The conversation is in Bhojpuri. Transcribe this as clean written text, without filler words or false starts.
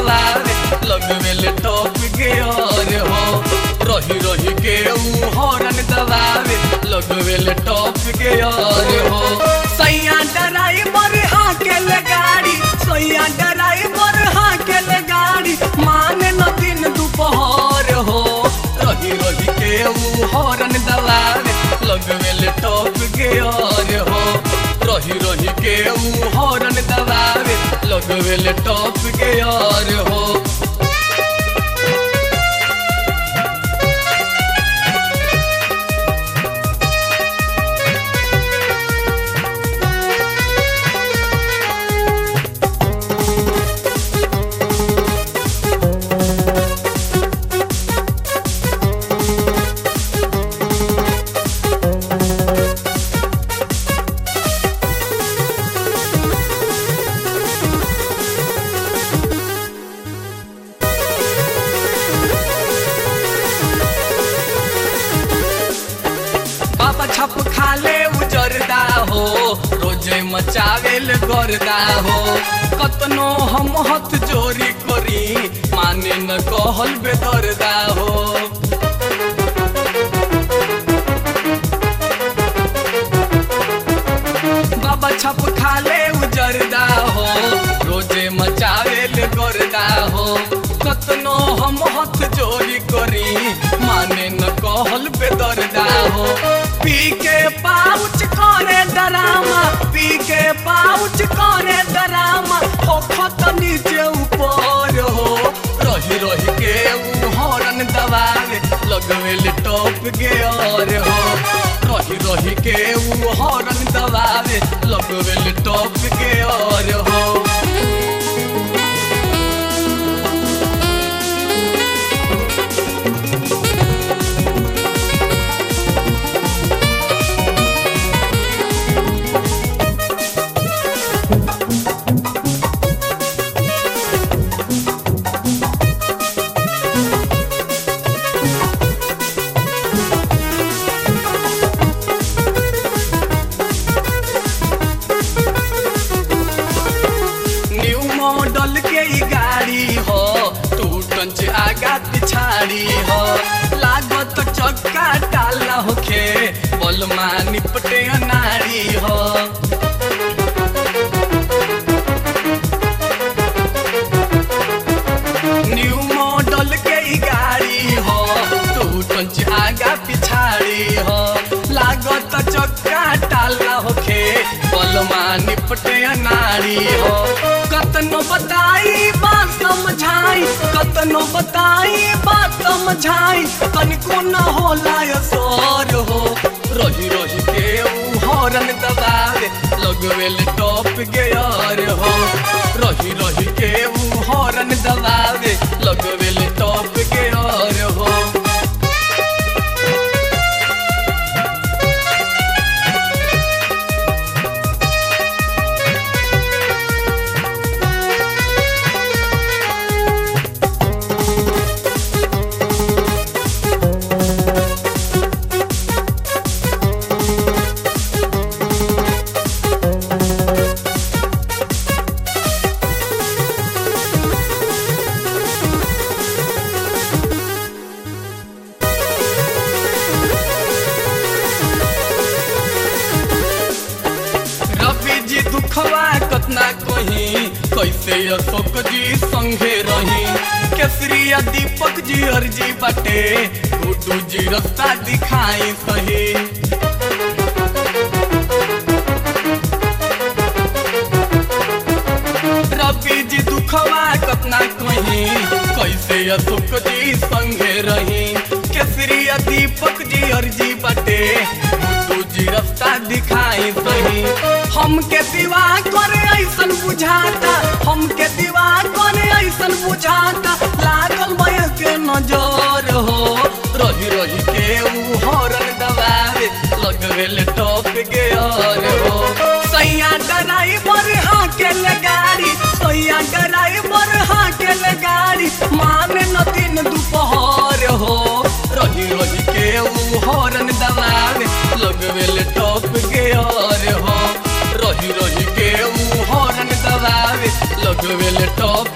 दबावे लगवेले टॉप गियर हो रही रही के हॉर्न दबावे लगवेले टॉप गियर हो सैया ड्राइवर हाकेल गाड़ी सैया ड्राइवर हाकेल गाड़ी माने न दिन दोपहर हो रही रही के हॉर्न दबावे लगवेले टॉप गियर हो रही रही के हॉर्न दबावे लगवेले टॉप गियर हो छप खाले उजरदा हो रोजे मचावेल करदा हो कतनो हम हथ जोरी करी माने न कहल बेदरदा हो बाबा छप खाले उजरदा हो रोजे मचावेल करदा हो कतनो हम हथ जोरी करी माने न कहल बेदरदा हो पी के पाउच करे डरामा पी के पाउच करे डरामा होखत नीचे ऊपर हो रही रही के हॉर्न दबावे लगवेल टॉप गियर हो रही रही के हॉर्न दबावे लगवेल टॉप गियर हो मॉडल के गाड़ी हो तू टंच आगा पिछाड़ी हो लागत चक्का डाला होखे बलमा निपटे नारी हो न्यू मॉडल के गाड़ी हो तू टंच आगा पिछाड़ी हो लागत चक्का डाला होखे बलमा निपटे नारी हो कतनो बताई बात समझाई कतनो बताई बात समझाई तनिको न होला असर हो रही रही के हॉर्न दबावे लगवेल टॉप गियर हो रही रही के हॉर्न दबावे लगवेल टॉप गियर हो दुखवा कतना कहीं कैसे अशोक जी संगे रही केसरिया दीपक जी अर्जी बाटे गुड्डू जी रास्ता दिखाई सही रवि जी दुखवा कतना कहीं कैसे अशोक जी संगे रही केसरिया दीपक जी अर्जी बाटे गुड्डू जी रास्ता दिखाई सही हमके दीवार करे ऐसन बुझाता हमके दीवार करे ऐसन बुझाता लागल भैया के नजर हो रही रही के हॉर्न दबावे लगवेल टॉप गियर हो सैया ड्राइवर हाकेल गाड़ी सैया ड्राइवर हाकेल गाड़ी माने न दिन दोपहर हो रही रही के हॉर्न दबावे लगवेल टॉप गियर हो रही रही के हॉर्न दबावे लगवेल टॉप